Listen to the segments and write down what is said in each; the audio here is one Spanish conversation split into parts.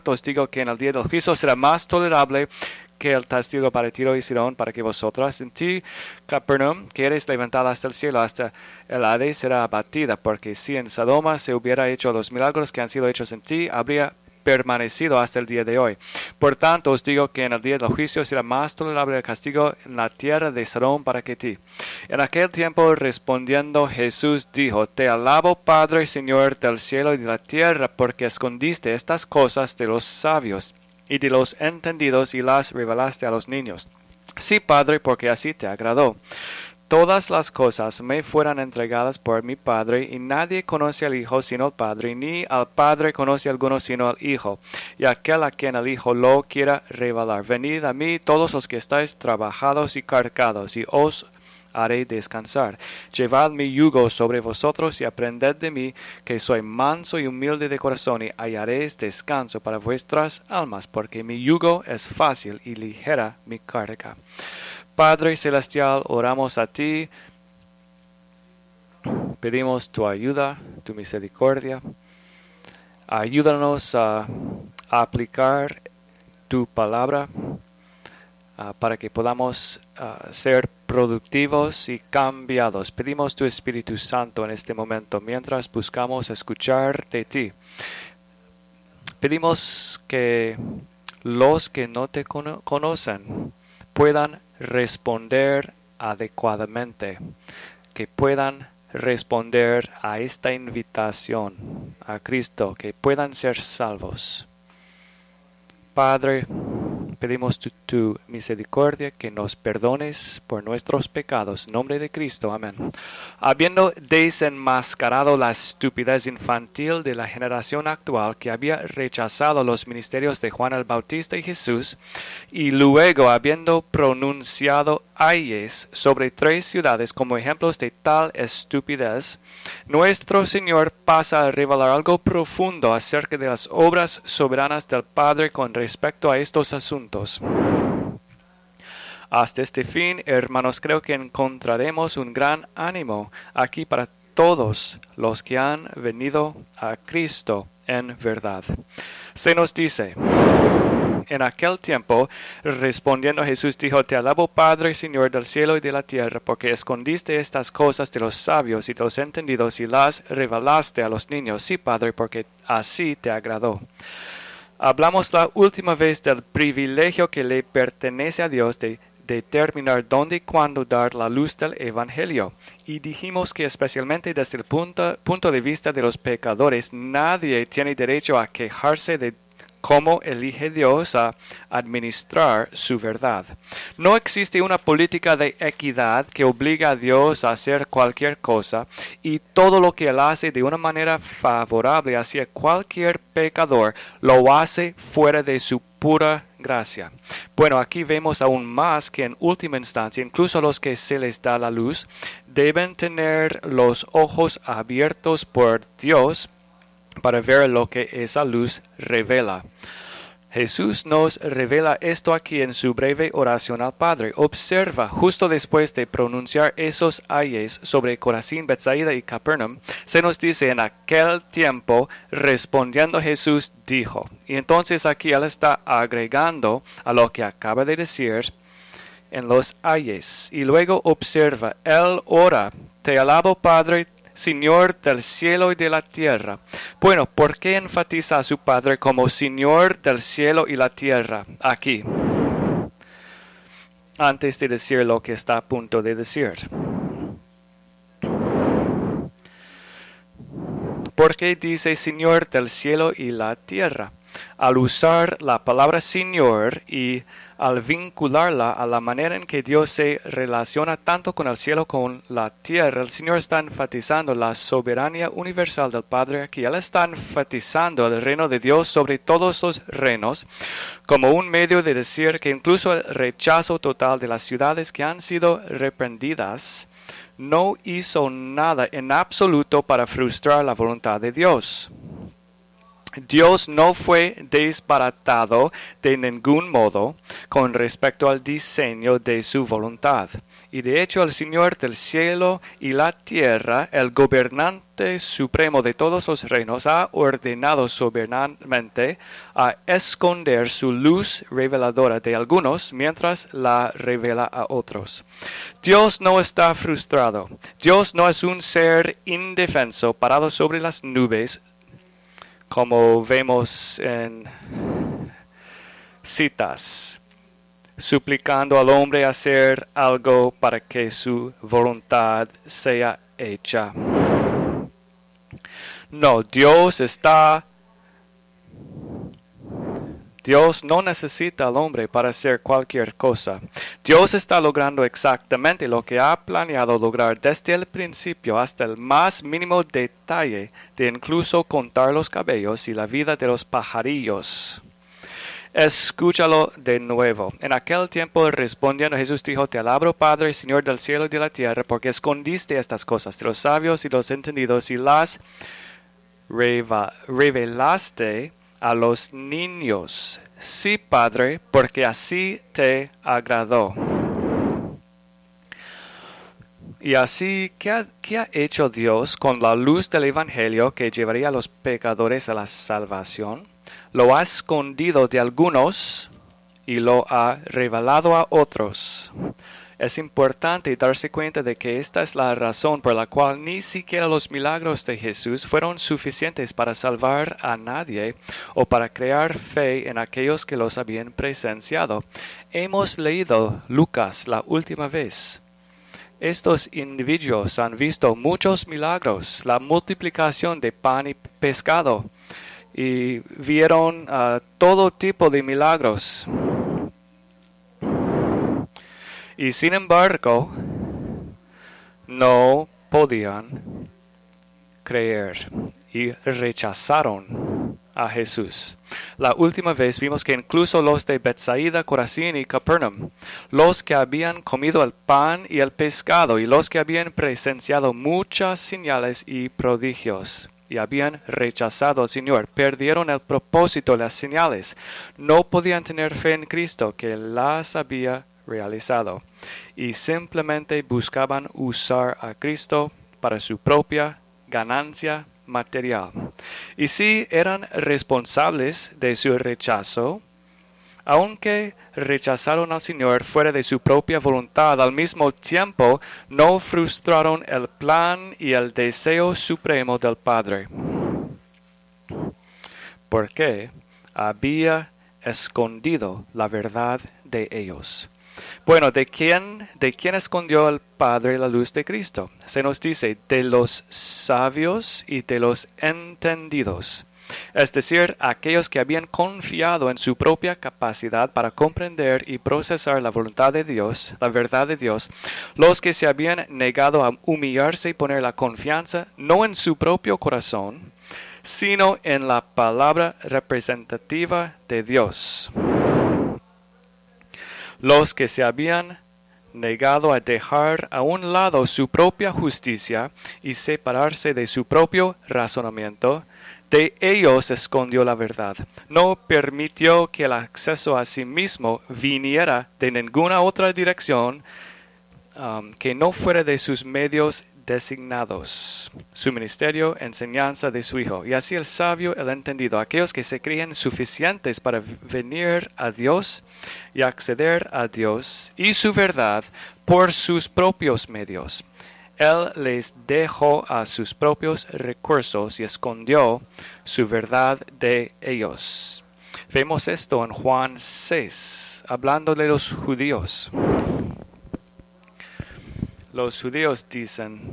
os digo que en el día del juicio será más tolerable que el castigo para Tiro y Sidón para que vosotras. En ti, Capernaum, que eres levantada hasta el cielo, hasta el Hades será abatida, porque si en Sodoma se hubiera hecho los milagros que han sido hechos en ti, habría permanecido hasta el día de hoy. Por tanto, os digo que en el día del juicio será más tolerable el castigo en la tierra de Sodoma para que ti. En aquel tiempo, respondiendo Jesús dijo: Te alabo, Padre, Señor del cielo y de la tierra, porque escondiste estas cosas de los sabios y de los entendidos y las revelaste a los niños. Sí, Padre, porque así te agradó. Todas las cosas me fueron entregadas por mi Padre, y nadie conoce al Hijo sino el Padre, ni al Padre conoce alguno sino al Hijo, y aquel a quien el Hijo lo quiera revelar. Venid a mí todos los que estáis trabajados y cargados, y os haré descansar. Llevad mi yugo sobre vosotros y aprended de mí, que soy manso y humilde de corazón, y hallaréis descanso para vuestras almas, porque mi yugo es fácil y ligera mi carga. Padre Celestial, oramos a ti, pedimos tu ayuda, tu misericordia. Ayúdanos a aplicar tu palabra para que podamos ser productivos y cambiados. Pedimos tu Espíritu Santo en este momento mientras buscamos escuchar de ti. Pedimos que los que no te conocen puedan responder adecuadamente, que puedan responder a esta invitación a Cristo, que puedan ser salvos. Padre, pedimos tu misericordia, que nos perdones por nuestros pecados. En nombre de Cristo, amén. Habiendo desenmascarado la estupidez infantil de la generación actual que había rechazado los ministerios de Juan el Bautista y Jesús, y luego habiendo pronunciado ayes sobre 3 ciudades como ejemplos de tal estupidez, nuestro Señor pasa a revelar algo profundo acerca de las obras soberanas del Padre con respecto a estos asuntos. Hasta este fin, hermanos, creo que encontraremos un gran ánimo aquí para todos los que han venido a Cristo en verdad. Se nos dice: en aquel tiempo, respondiendo Jesús dijo: Te alabo, Padre, Señor del cielo y de la tierra, porque escondiste estas cosas de los sabios y de los entendidos y las revelaste a los niños. Sí, Padre, porque así te agradó. Hablamos la última vez del privilegio que le pertenece a Dios de determinar dónde y cuándo dar la luz del Evangelio. Y dijimos que especialmente desde el punto de vista de los pecadores, nadie tiene derecho a quejarse de cómo elige Dios a administrar su verdad. No existe una política de equidad que obliga a Dios a hacer cualquier cosa, y todo lo que Él hace de una manera favorable hacia cualquier pecador, lo hace fuera de su pura gracia. Bueno, aquí vemos aún más que en última instancia, incluso a los que se les da la luz, deben tener los ojos abiertos por Dios para ver lo que esa luz revela. Jesús nos revela esto aquí en su breve oración al Padre. Observa, justo después de pronunciar esos ayes sobre Corazín, Betsaida y Capernaum, se nos dice: en aquel tiempo, respondiendo Jesús, dijo. Y entonces aquí Él está agregando a lo que acaba de decir en los ayes. Y luego observa, Él ora: Te alabo, Padre, Señor del cielo y de la tierra. Bueno, ¿por qué enfatiza a su Padre como Señor del cielo y la tierra aquí, antes de decir lo que está a punto de decir? ¿Por qué dice Señor del cielo y la tierra? Al usar la palabra Señor y al vincularla a la manera en que Dios se relaciona tanto con el cielo como con la tierra, el Señor está enfatizando la soberanía universal del Padre aquí. Él está enfatizando el reino de Dios sobre todos los reinos, como un medio de decir que incluso el rechazo total de las ciudades que han sido reprendidas no hizo nada en absoluto para frustrar la voluntad de Dios. Dios no fue desbaratado de ningún modo con respecto al diseño de su voluntad. Y de hecho el Señor del cielo y la tierra, el gobernante supremo de todos los reinos, ha ordenado soberanamente a esconder su luz reveladora de algunos mientras la revela a otros. Dios no está frustrado. Dios no es un ser indefenso parado sobre las nubes, como vemos en citas, suplicando al hombre hacer algo para que su voluntad sea hecha. No, Dios no necesita al hombre para hacer cualquier cosa. Dios está logrando exactamente lo que ha planeado lograr desde el principio hasta el más mínimo detalle de incluso contar los cabellos y la vida de los pajarillos. Escúchalo de nuevo. En aquel tiempo respondiendo Jesús dijo, te alabo Padre, Señor del cielo y de la tierra, porque escondiste estas cosas de los sabios y los entendidos y las revelaste a los niños. Sí, Padre, porque así te agradó. Y así, ¿qué ha hecho Dios con la luz del Evangelio que llevaría a los pecadores a la salvación? Lo ha escondido de algunos y lo ha revelado a otros. Es importante darse cuenta de que esta es la razón por la cual ni siquiera los milagros de Jesús fueron suficientes para salvar a nadie o para crear fe en aquellos que los habían presenciado. Hemos leído Lucas la última vez. Estos individuos han visto muchos milagros, la multiplicación de pan y pescado, y vieron todo tipo de milagros. Y sin embargo, no podían creer y rechazaron a Jesús. La última vez vimos que incluso los de Betsaida, Corazín y Capernaum, los que habían comido el pan y el pescado y los que habían presenciado muchas señales y prodigios y habían rechazado al Señor, perdieron el propósito de las señales. No podían tener fe en Cristo que las había realizado y simplemente buscaban usar a Cristo para su propia ganancia material. Y sí eran responsables de su rechazo, aunque rechazaron al Señor fuera de su propia voluntad, al mismo tiempo no frustraron el plan y el deseo supremo del Padre. Porque había escondido la verdad de ellos. Bueno, ¿de quién escondió el Padre la luz de Cristo? Se nos dice, de los sabios y de los entendidos. Es decir, aquellos que habían confiado en su propia capacidad para comprender y procesar la voluntad de Dios, la verdad de Dios, los que se habían negado a humillarse y poner la confianza no en su propio corazón, sino en la palabra representativa de Dios. Los que se habían negado a dejar a un lado su propia justicia y separarse de su propio razonamiento, de ellos escondió la verdad. No permitió que el acceso a sí mismo viniera de ninguna otra dirección que no fuera de sus medios designados, su ministerio, enseñanza de su Hijo. Y así el sabio, el entendido, aquellos que se creen suficientes para venir a Dios y acceder a Dios y su verdad por sus propios medios. Él les dejó a sus propios recursos y escondió su verdad de ellos. Vemos esto en Juan 6, hablando de los judíos. Los judíos dicen,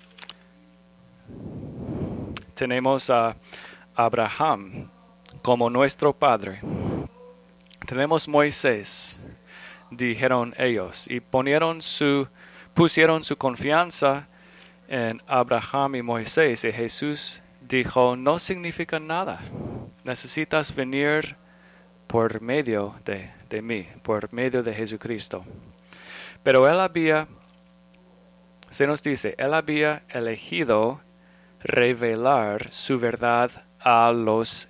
tenemos a Abraham como nuestro padre. Tenemos Moisés, dijeron ellos, y pusieron su confianza en Abraham y Moisés. Y Jesús dijo, no significa nada. Necesitas venir por medio de mí, por medio de Jesucristo. Pero se nos dice, él había elegido revelar su verdad a los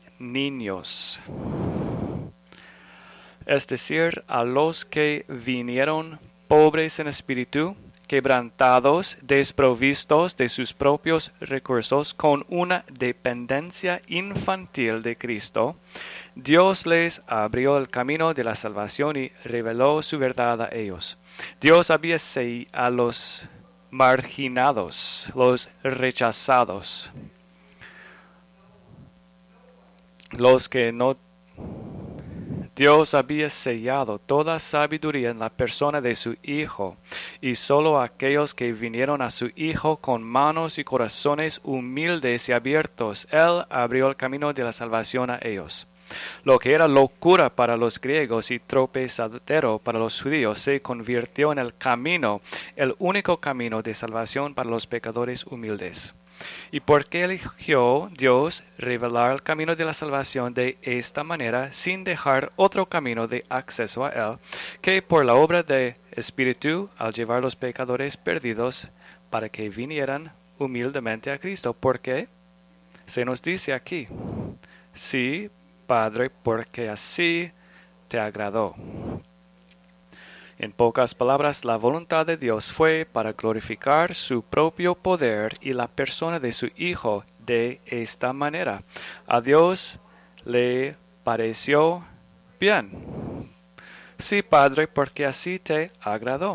niños. Es decir, a los que vinieron pobres en espíritu, quebrantados, desprovistos de sus propios recursos, con una dependencia infantil de Cristo, Dios les abrió el camino de la salvación y reveló su verdad a ellos. Dios había a los marginados, los rechazados, los que no. Dios había sellado toda sabiduría en la persona de su Hijo, y sólo aquellos que vinieron a su Hijo con manos y corazones humildes y abiertos, Él abrió el camino de la salvación a ellos. Lo que era locura para los griegos y tropezadero para los judíos se convirtió en el camino, el único camino de salvación para los pecadores humildes. ¿Y por qué eligió Dios revelar el camino de la salvación de esta manera, sin dejar otro camino de acceso a Él, que por la obra de Espíritu, al llevar los pecadores perdidos para que vinieran humildemente a Cristo? ¿Por qué? Se nos dice aquí, sí, Padre, porque así te agradó. En pocas palabras, la voluntad de Dios fue para glorificar su propio poder y la persona de su Hijo de esta manera. A Dios le pareció bien. Sí, Padre, porque así te agradó.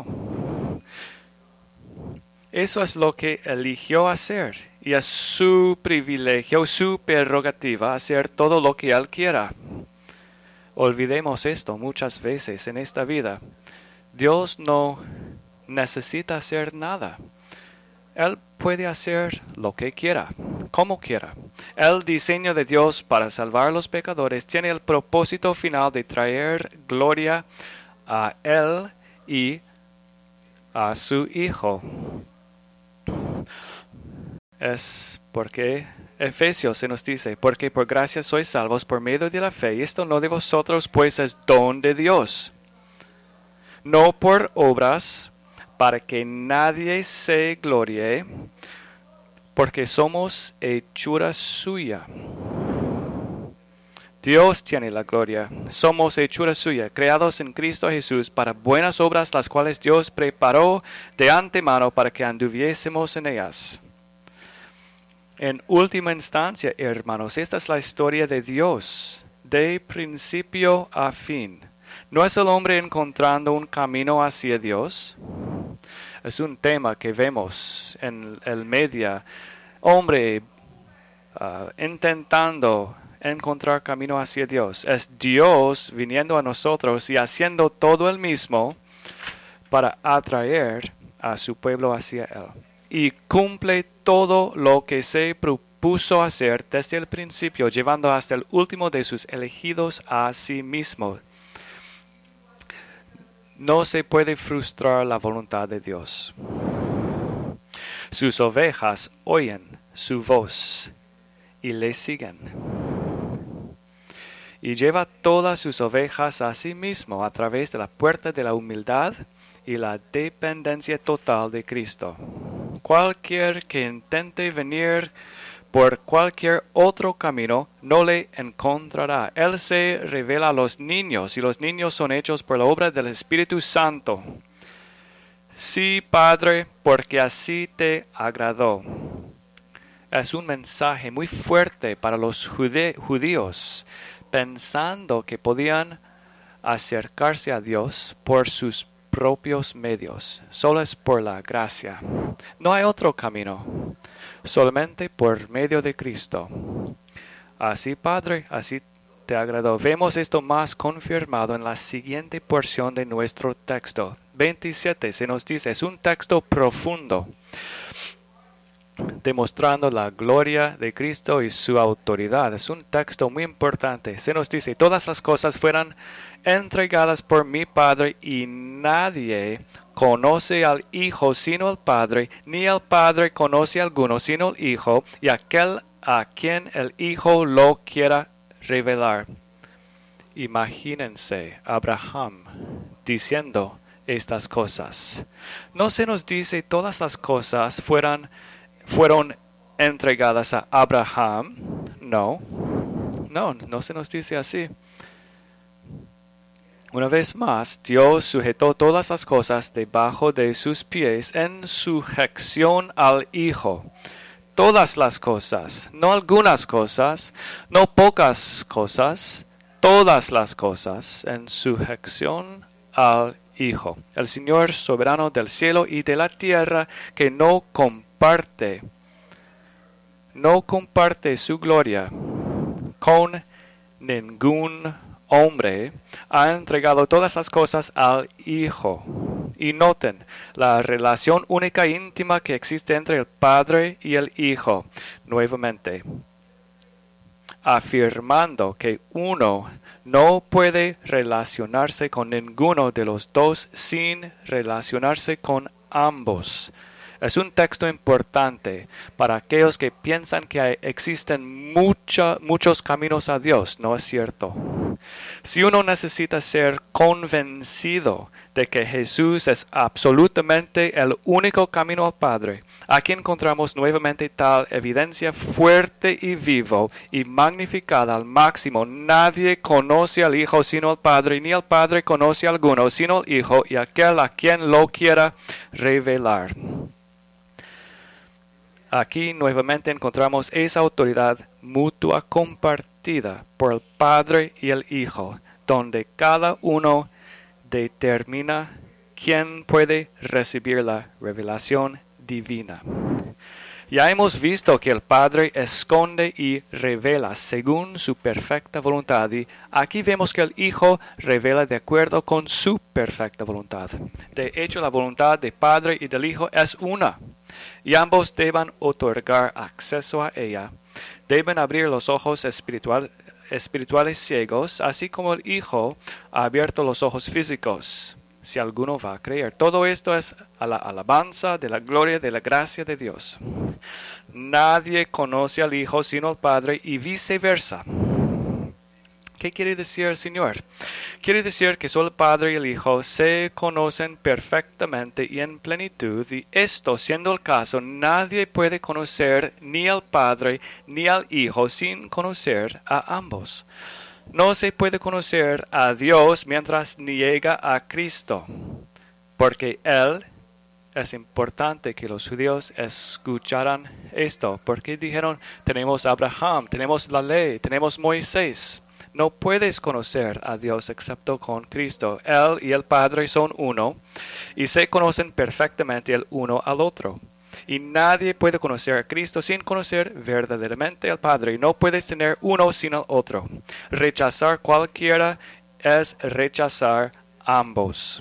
Eso es lo que eligió hacer, y es su privilegio, su prerrogativa, hacer todo lo que Él quiera. Olvidemos esto muchas veces en esta vida. Dios no necesita hacer nada. Él puede hacer lo que quiera, como quiera. El diseño de Dios para salvar a los pecadores tiene el propósito final de traer gloria a Él y a su Hijo. Es porque Efesios se nos dice, porque por gracia sois salvos por medio de la fe, y esto no de vosotros, pues es don de Dios. No por obras, para que nadie se glorie, porque somos hechura suya. Dios tiene la gloria. Somos hechura suya, creados en Cristo Jesús para buenas obras, las cuales Dios preparó de antemano para que anduviésemos en ellas. En última instancia, hermanos, esta es la historia de Dios, de principio a fin. ¿No es el hombre encontrando un camino hacia Dios? Es un tema que vemos en el media. Hombre intentando encontrar camino hacia Dios. Es Dios viniendo a nosotros y haciendo todo el mismo para atraer a su pueblo hacia Él. Y cumple todo lo que se propuso hacer desde el principio, llevando hasta el último de sus elegidos a sí mismo. No se puede frustrar la voluntad de Dios. Sus ovejas oyen su voz y le siguen. Y lleva todas sus ovejas a sí mismo a través de la puerta de la humildad y la dependencia total de Cristo. Cualquier que intente venir por cualquier otro camino no le encontrará. Él se revela a los niños, y los niños son hechos por la obra del Espíritu Santo. Sí, Padre, porque así te agradó. Es un mensaje muy fuerte para los judíos, pensando que podían acercarse a Dios por sus propios medios. Solo es por la gracia. No hay otro camino. Solamente por medio de Cristo. Así, Padre, así te agradó. Vemos esto más confirmado en la siguiente porción de nuestro texto. 27 se nos dice, es un texto profundo, demostrando la gloria de Cristo y su autoridad. Es un texto muy importante. Se nos dice, todas las cosas fueron entregadas por mi Padre, y nadie conoce al Hijo sino el Padre, ni el Padre conoce a alguno sino el Hijo, y aquel a quien el Hijo lo quiera revelar. Imagínense Abraham diciendo estas cosas. No se nos dice todas las cosas fueron entregadas a Abraham. No se nos dice así. Una vez más, Dios sujetó todas las cosas debajo de sus pies en sujeción al Hijo. Todas las cosas, no algunas cosas, no pocas cosas, todas las cosas en sujeción al Hijo, el Señor soberano del cielo y de la tierra, que no comparte su gloria con ningún hombre, ha entregado todas las cosas al Hijo. Y noten la relación única e íntima que existe entre el Padre y el Hijo, nuevamente, afirmando que uno no puede relacionarse con ninguno de los dos sin relacionarse con ambos. Es un texto importante para aquellos que piensan que existen muchos caminos a Dios. No es cierto. Si uno necesita ser convencido de que Jesús es absolutamente el único camino al Padre, aquí encontramos nuevamente tal evidencia fuerte y vivo y magnificada al máximo. Nadie conoce al Hijo sino al Padre, ni el Padre conoce a alguno sino al Hijo y aquel a quien lo quiera revelar. Aquí nuevamente encontramos esa autoridad mutua compartida por el Padre y el Hijo, donde cada uno determina quién puede recibir la revelación divina. Ya hemos visto que el Padre esconde y revela según su perfecta voluntad, y aquí vemos que el Hijo revela de acuerdo con su perfecta voluntad. De hecho, la voluntad del Padre y del Hijo es una, y ambos deben otorgar acceso a ella. Deben abrir los ojos espirituales ciegos, así como el Hijo ha abierto los ojos físicos, si alguno va a creer. Todo esto es a la alabanza de la gloria de la gracia de Dios. Nadie conoce al Hijo sino al Padre y viceversa. ¿Qué quiere decir el Señor? Quiere decir que solo el Padre y el Hijo se conocen perfectamente y en plenitud, y esto siendo el caso, nadie puede conocer ni al Padre ni al Hijo sin conocer a ambos. No se puede conocer a Dios mientras niega a Cristo, porque es importante que los judíos escucharan esto, porque dijeron, tenemos a Abraham, tenemos la ley, tenemos Moisés. No puedes conocer a Dios excepto con Cristo. Él y el Padre son uno y se conocen perfectamente el uno al otro. Y nadie puede conocer a Cristo sin conocer verdaderamente al Padre. Y no puedes tener uno sin el otro. Rechazar cualquiera es rechazar ambos.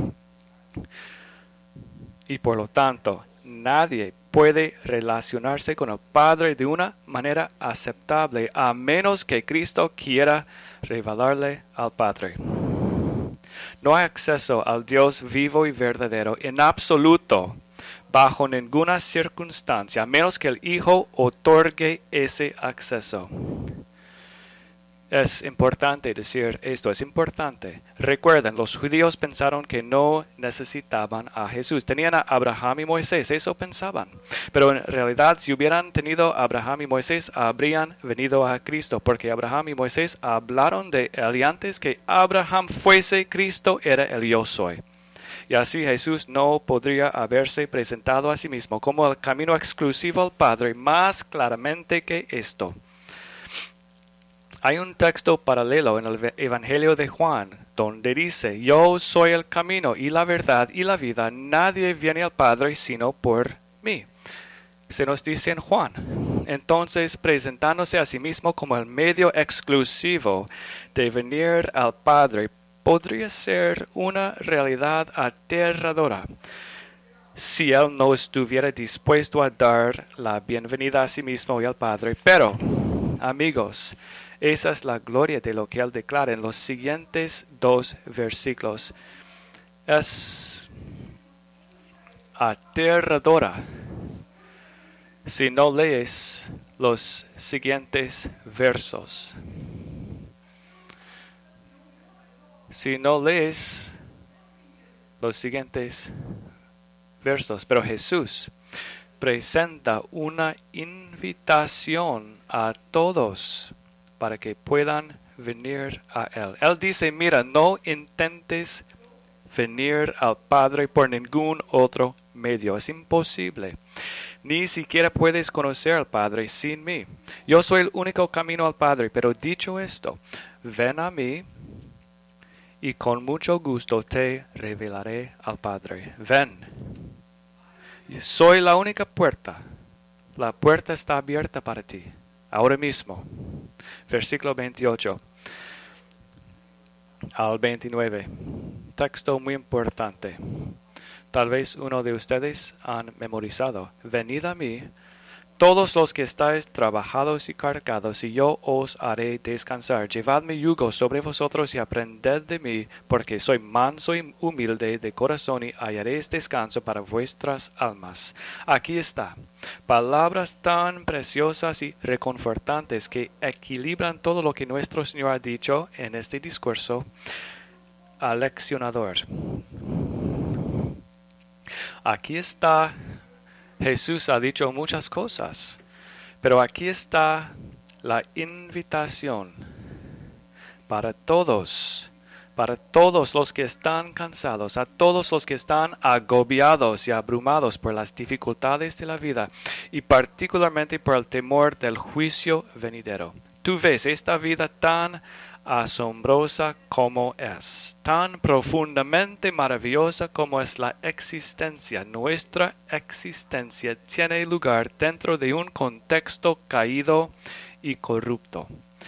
Y por lo tanto, nadie puede relacionarse con el Padre de una manera aceptable a menos que Cristo quiera revelarle al Padre. No hay acceso al Dios vivo y verdadero en absoluto bajo ninguna circunstancia, a menos que el Hijo otorgue ese acceso. Es importante decir esto, es importante. Recuerden, los judíos pensaron que no necesitaban a Jesús. Tenían a Abraham y Moisés, eso pensaban. Pero en realidad, si hubieran tenido a Abraham y Moisés, habrían venido a Cristo, porque Abraham y Moisés hablaron de él, y antes que Abraham fuese, Cristo era el yo soy. Y así Jesús no podría haberse presentado a sí mismo como el camino exclusivo al Padre más claramente que esto. Hay un texto paralelo en el Evangelio de Juan, donde dice, yo soy el camino y la verdad y la vida, nadie viene al Padre sino por mí. Se nos dice en Juan. Entonces, presentándose a sí mismo como el medio exclusivo de venir al Padre, podría ser una realidad aterradora si Él no estuviera dispuesto a dar la bienvenida a sí mismo y al Padre. Pero, amigos, esa es la gloria de lo que Él declara en los siguientes 2 versículos. Es aterradora si no lees los siguientes versos. Si no lees los siguientes versos. Pero Jesús presenta una invitación a todos para que puedan venir a Él. Él dice, mira, no intentes venir al Padre por ningún otro medio. Es imposible. Ni siquiera puedes conocer al Padre sin mí. Yo soy el único camino al Padre, pero dicho esto, ven a mí y con mucho gusto te revelaré al Padre. Ven. Soy la única puerta. La puerta está abierta para ti, ahora mismo. Versículo 28 al 29. Texto muy importante. Tal vez uno de ustedes han memorizado. Venid a mí, todos los que estáis trabajados y cargados, y yo os haré descansar. Llevad mi yugo sobre vosotros y aprended de mí, porque soy manso y humilde de corazón, y hallaréis descanso para vuestras almas. Aquí está. Palabras tan preciosas y reconfortantes que equilibran todo lo que nuestro Señor ha dicho en este discurso aleccionador. Aquí está. Jesús ha dicho muchas cosas, pero aquí está la invitación para todos los que están cansados, a todos los que están agobiados y abrumados por las dificultades de la vida y particularmente por el temor del juicio venidero. Tú ves esta vida tan asombrosa como es, tan profundamente maravillosa como es la existencia. Nuestra existencia tiene lugar dentro de un contexto caído y corrupto.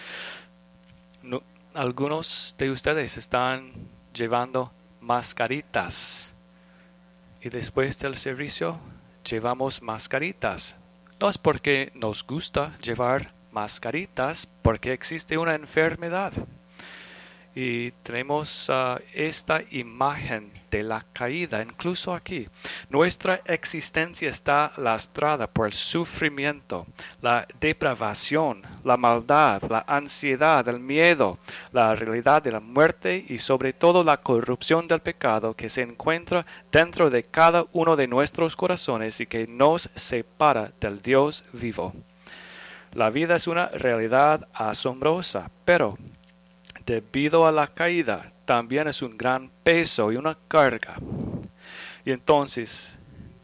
Algunos de ustedes están llevando mascaritas y después del servicio llevamos mascaritas. No es porque nos gusta llevar mascaritas, porque existe una enfermedad. Y tenemos esta imagen de la caída, incluso aquí. Nuestra existencia está lastrada por el sufrimiento, la depravación, la maldad, la ansiedad, el miedo, la realidad de la muerte y sobre todo la corrupción del pecado que se encuentra dentro de cada uno de nuestros corazones y que nos separa del Dios vivo. La vida es una realidad asombrosa, pero debido a la caída también es un gran peso y una carga. Y entonces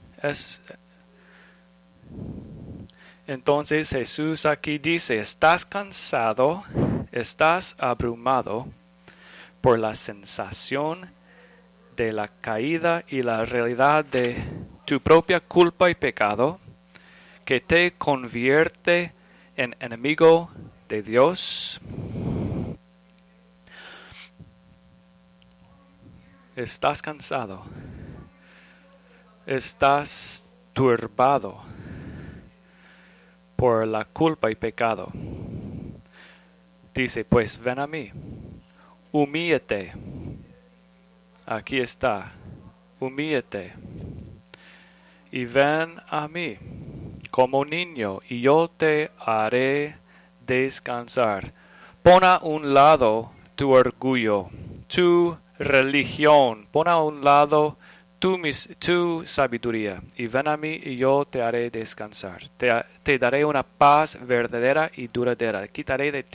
Jesús aquí dice, estás cansado, estás abrumado por la sensación de la caída y la realidad de tu propia culpa y pecado que te convierte en enemigo de Dios. Estás cansado. Estás turbado por la culpa y pecado. Dice, pues ven a mí. Humíllate. Aquí está. Humíllate. Y ven a mí como niño, y yo te haré descansar. Pon a un lado tu orgullo, tu religión, pon a un lado tu sabiduría, y ven a mí y yo te haré descansar. Te daré una paz verdadera y duradera. Quitaré de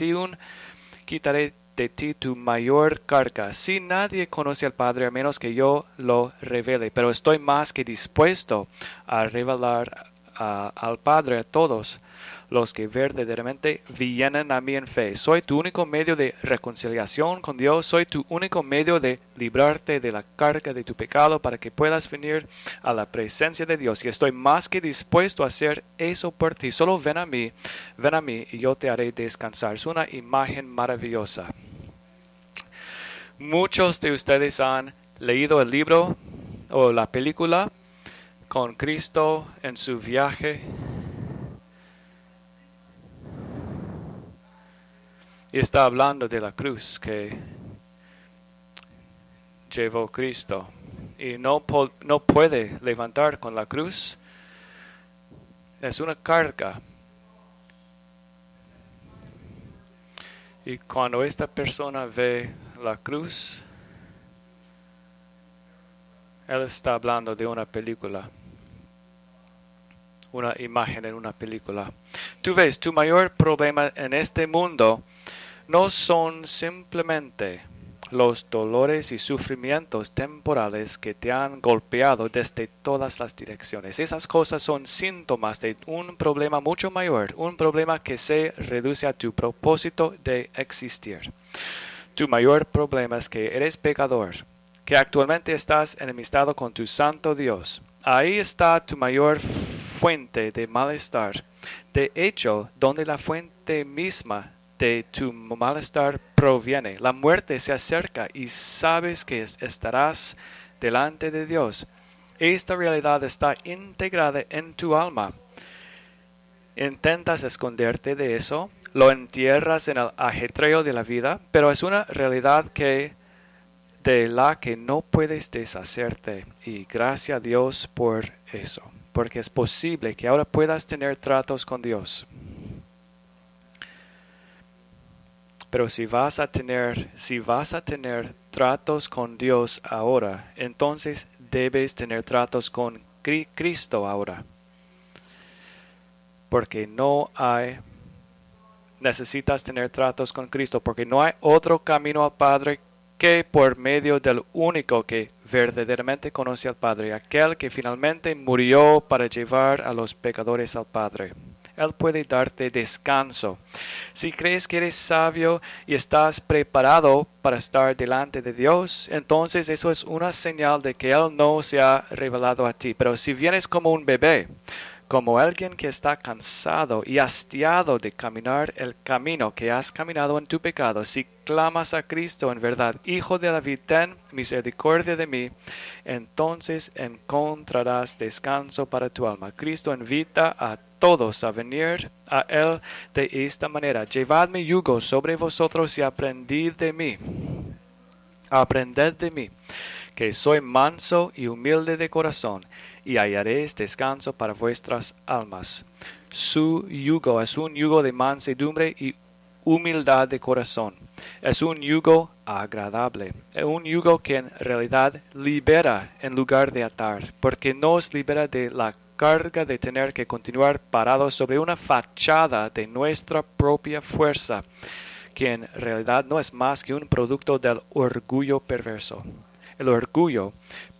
ti tu mayor carga. Si nadie conoce al Padre a menos que yo lo revele, pero estoy más que dispuesto a revelar al Padre a todos los que verdaderamente vienen a mí en fe. Soy tu único medio de reconciliación con Dios. Soy tu único medio de librarte de la carga de tu pecado para que puedas venir a la presencia de Dios. Y estoy más que dispuesto a hacer eso por ti. Solo ven a mí y yo te haré descansar. Es una imagen maravillosa. Muchos de ustedes han leído el libro o la película con Cristo en su viaje. Y está hablando de la cruz que llevó Cristo. Y no puede levantar con la cruz. Es una carga. Y cuando esta persona ve la cruz, él está hablando de una película. Una imagen en una película. Tú ves, tu mayor problema en este mundo no son simplemente los dolores y sufrimientos temporales que te han golpeado desde todas las direcciones. Esas cosas son síntomas de un problema mucho mayor, un problema que se reduce a tu propósito de existir. Tu mayor problema es que eres pecador, que actualmente estás enemistado con tu santo Dios. Ahí está tu mayor fuente de malestar. De hecho, donde la fuente misma de tu malestar proviene. La muerte se acerca y sabes que estarás delante de Dios. Esta realidad está integrada en tu alma. Intentas esconderte de eso, lo entierras en el ajetreo de la vida, pero es una realidad de la que no puedes deshacerte. Y gracias a Dios por eso, porque es posible que ahora puedas tener tratos con Dios. Pero si vas a tener tratos con Dios ahora, entonces debes tener tratos con Cristo ahora. Porque necesitas tener tratos con Cristo, porque no hay otro camino al Padre que por medio del único que verdaderamente conoce al Padre, aquel que finalmente murió para llevar a los pecadores al Padre. Él puede darte descanso. Si crees que eres sabio y estás preparado para estar delante de Dios, entonces eso es una señal de que Él no se ha revelado a ti. Pero si vienes como un bebé, como alguien que está cansado y hastiado de caminar el camino que has caminado en tu pecado, si clamas a Cristo en verdad, Hijo de David, ten misericordia de mí, entonces encontrarás descanso para tu alma. Cristo invita a todos a venir a Él de esta manera. Llevad mi yugo sobre vosotros y aprended de mí. Aprended de mí, que soy manso y humilde de corazón, y hallaréis descanso para vuestras almas. Su yugo es un yugo de mansedumbre y humildad de corazón. Es un yugo agradable. Es un yugo que en realidad libera en lugar de atar, porque nos libera de la carga de tener que continuar parados sobre una fachada de nuestra propia fuerza, que en realidad no es más que un producto del orgullo perverso. El orgullo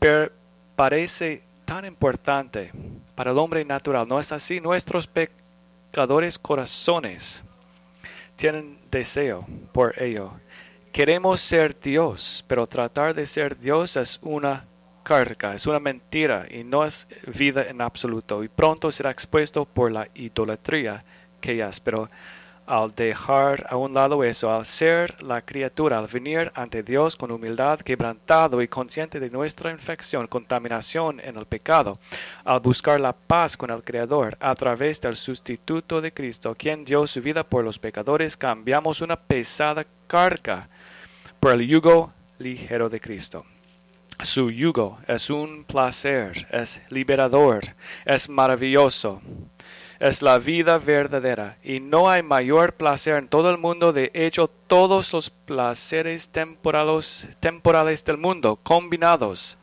parece tan importante para el hombre natural, ¿no es así? Nuestros pecadores corazones tienen deseo por ello. Queremos ser Dios, pero tratar de ser Dios es una carga, es una mentira y no es vida en absoluto. Y pronto será expuesto por la idolatría que es. Pero al dejar a un lado eso, al ser la criatura, al venir ante Dios con humildad, quebrantado y consciente de nuestra infección, contaminación en el pecado, al buscar la paz con el Creador a través del sustituto de Cristo, quien dio su vida por los pecadores, cambiamos una pesada carga por el yugo ligero de Cristo. Su yugo es un placer, es liberador, es maravilloso. Es la vida verdadera, y no hay mayor placer en todo el mundo. De hecho, todos los placeres temporales del mundo, combinados,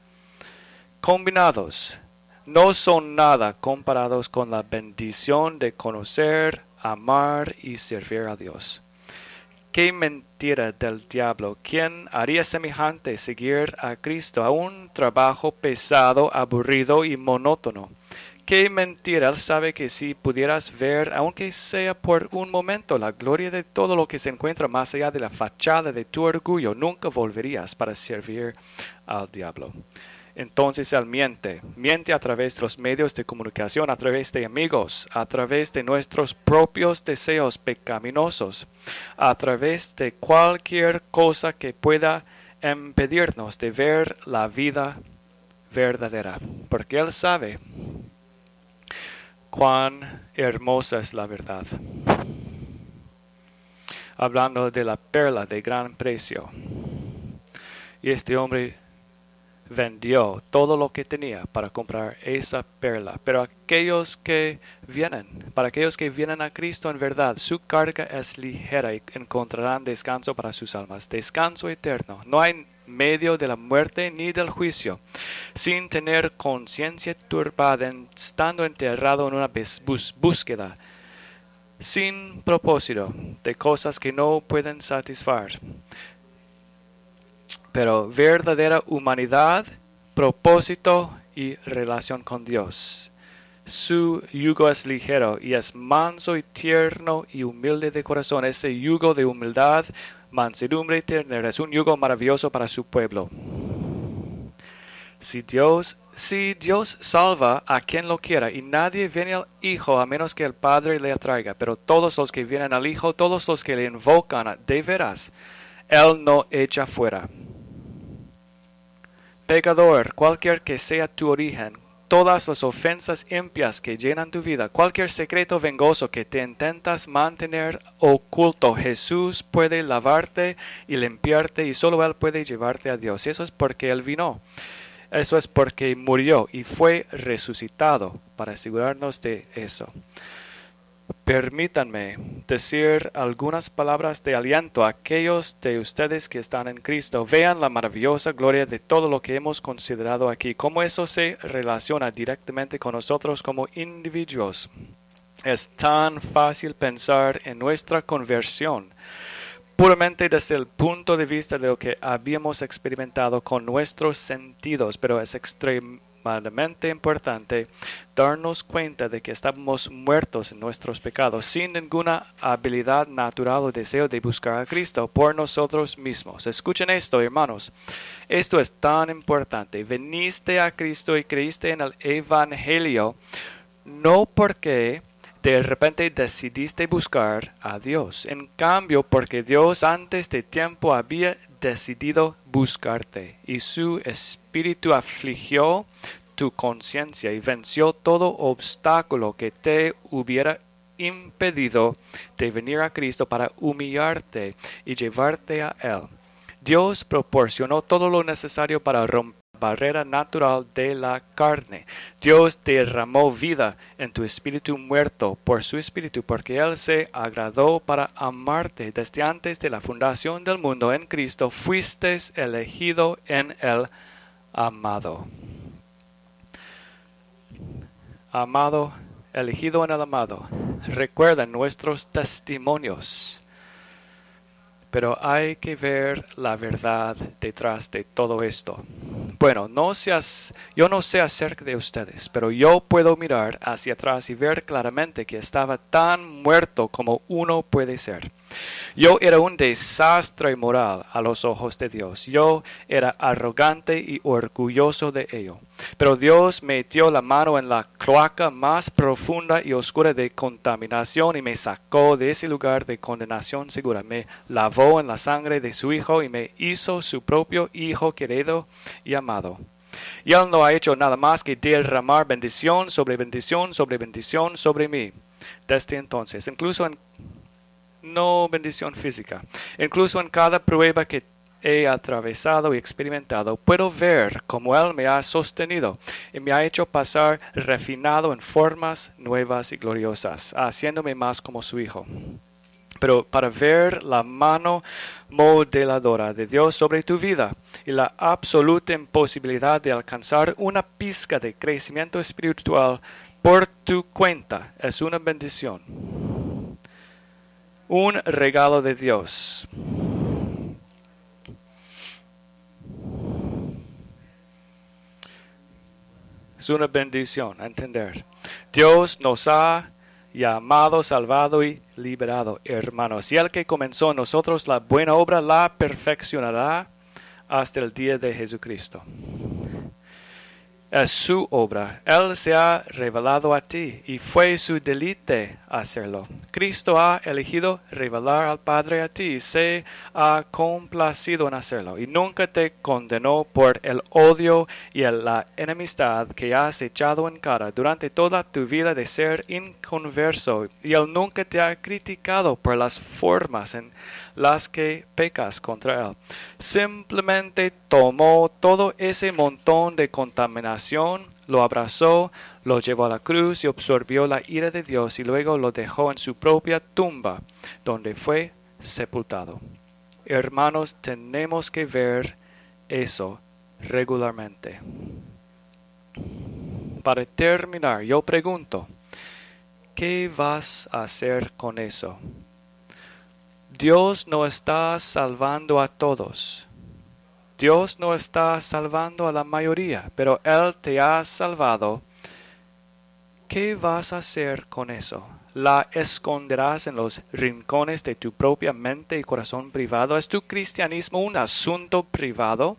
no son nada comparados con la bendición de conocer, amar y servir a Dios. Qué mentira del diablo. ¿Quién haría semejante seguir a Cristo a un trabajo pesado, aburrido y monótono? Qué mentira. Él sabe que si pudieras ver, aunque sea por un momento, la gloria de todo lo que se encuentra más allá de la fachada de tu orgullo, nunca volverías para servir al diablo. Entonces Él miente a través de los medios de comunicación, a través de amigos, a través de nuestros propios deseos pecaminosos, a través de cualquier cosa que pueda impedirnos de ver la vida verdadera, porque Él sabe cuán hermosa es la verdad. Hablando de la perla de gran precio. Y este hombre vendió todo lo que tenía para comprar esa perla. Pero para aquellos que vienen a Cristo en verdad, su carga es ligera y encontrarán descanso para sus almas. Descanso eterno. No hay medio de la muerte ni del juicio, sin tener conciencia turbada, estando enterrado en una búsqueda sin propósito de cosas que no pueden satisfacer. Pero verdadera humanidad, propósito y relación con Dios. Su yugo es ligero y es manso y tierno y humilde de corazón. Ese yugo de humildad, mansedumbre y ternura es un yugo maravilloso para su pueblo. Si Dios salva a quien lo quiera, y nadie viene al Hijo a menos que el Padre le atraiga, pero todos los que vienen al Hijo, todos los que le invocan de veras, Él no echa fuera. Pecador, cualquier que sea tu origen, todas las ofensas impias que llenan tu vida, cualquier secreto vengoso que te intentas mantener oculto, Jesús puede lavarte y limpiarte y solo Él puede llevarte a Dios. Y eso es porque Él vino. Eso es porque murió y fue resucitado para asegurarnos de eso. Permítanme decir algunas palabras de aliento a aquellos de ustedes que están en Cristo. Vean la maravillosa gloria de todo lo que hemos considerado aquí, cómo eso se relaciona directamente con nosotros como individuos. Es tan fácil pensar en nuestra conversión puramente desde el punto de vista de lo que habíamos experimentado con nuestros sentidos, pero es extremadamente importante darnos cuenta de que estábamos muertos en nuestros pecados, sin ninguna habilidad natural o deseo de buscar a Cristo por nosotros mismos. Escuchen esto, hermanos. Esto es tan importante. Veniste a Cristo y creíste en el Evangelio, no porque de repente decidiste buscar a Dios. En cambio, porque Dios antes de tiempo había decidido buscarte y su espíritu afligió tu conciencia y venció todo obstáculo que te hubiera impedido de venir a Cristo para humillarte y llevarte a Él. Dios proporcionó todo lo necesario para romper barrera natural de la carne. Dios derramó vida en tu espíritu muerto por su espíritu, porque Él se agradó para amarte. Desde antes de la fundación del mundo en Cristo, fuiste elegido en el amado. Amado, elegido en el amado. Recuerden nuestros testimonios. Pero hay que ver la verdad detrás de todo esto. Bueno, yo no sé acerca de ustedes, pero yo puedo mirar hacia atrás y ver claramente que estaba tan muerto como uno puede ser. Yo era un desastre moral a los ojos de Dios. Yo era arrogante y orgulloso de ello. Pero Dios metió la mano en la cloaca más profunda y oscura de contaminación y me sacó de ese lugar de condenación segura. Me lavó en la sangre de su Hijo y me hizo su propio Hijo querido y amado. Y Él no ha hecho nada más que derramar bendición sobre bendición sobre bendición sobre mí. Desde entonces, no bendición física. Incluso en cada prueba que he atravesado y experimentado, puedo ver cómo Él me ha sostenido y me ha hecho pasar refinado en formas nuevas y gloriosas, haciéndome más como su Hijo. Pero para ver la mano modeladora de Dios sobre tu vida y la absoluta imposibilidad de alcanzar una pizca de crecimiento espiritual por tu cuenta es una bendición. Un regalo de Dios. Es una bendición, entender. Dios nos ha llamado, salvado y liberado, hermanos. Y el que comenzó en nosotros la buena obra la perfeccionará hasta el día de Jesucristo. Es su obra. Él se ha revelado a ti y fue su deleite hacerlo. Cristo ha elegido revelar al Padre a ti y se ha complacido en hacerlo. Y nunca te condenó por el odio y la enemistad que has echado en cara durante toda tu vida de ser inconverso. Y Él nunca te ha criticado por las formas en las que pecas contra Él. Simplemente tomó todo ese montón de contaminación, lo abrazó, lo llevó a la cruz y absorbió la ira de Dios y luego lo dejó en su propia tumba, donde fue sepultado. Hermanos, tenemos que ver eso regularmente. Para terminar, yo pregunto, ¿Qué vas a hacer con eso? Dios no está salvando a todos. Dios no está salvando a la mayoría, pero Él te ha salvado. ¿Qué vas a hacer con eso? ¿La esconderás en los rincones de tu propia mente y corazón privado? ¿Es tu cristianismo un asunto privado?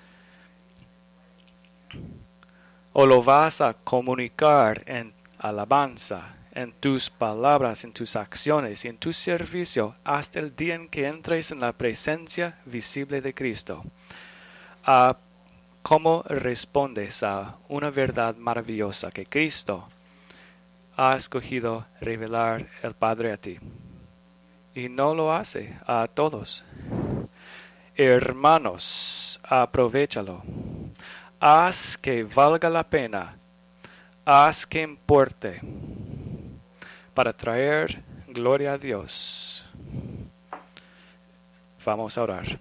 ¿O lo vas a comunicar en alabanza, en tus palabras, en tus acciones y en tu servicio hasta el día en que entres en la presencia visible de Cristo? ¿Cómo respondes a una verdad maravillosa que Cristo ha escogido revelar el Padre a ti? Y no lo hace a todos. Hermanos, aprovéchalo. Haz que valga la pena. Haz que importe para traer gloria a Dios. Vamos a orar.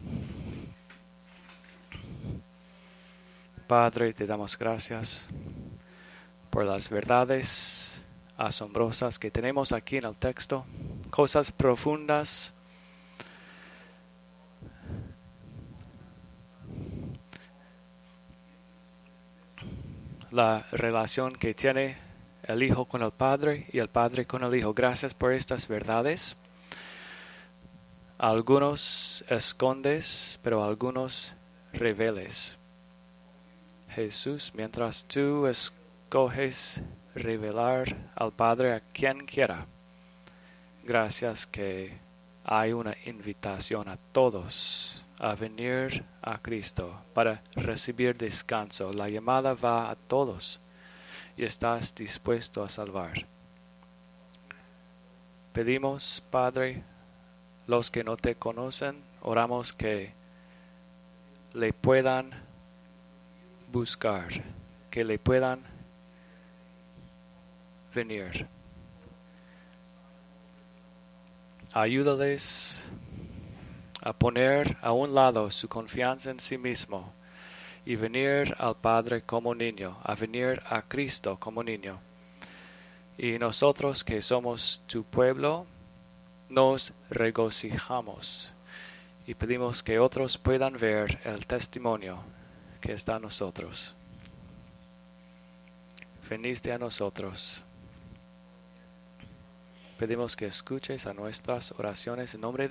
Padre, te damos gracias por las verdades asombrosas que tenemos aquí en el texto, cosas profundas, la relación que tiene el Hijo con el Padre y el Padre con el Hijo. Gracias por estas verdades. Algunos escondes, pero algunos reveles. Jesús, mientras tú escoges revelar al Padre a quien quiera, gracias que hay una invitación a todos a venir a Cristo para recibir descanso. La llamada va a todos y estás dispuesto a salvar. Pedimos, Padre, los que no te conocen, oramos que le puedan buscar, que le puedan venir. Ayúdales a poner a un lado su confianza en sí mismo y venir al Padre como niño, a venir a Cristo como niño. Y nosotros que somos tu pueblo, nos regocijamos y pedimos que otros puedan ver el testimonio que está en nosotros. Veniste a nosotros. Pedimos que escuches a nuestras oraciones en nombre de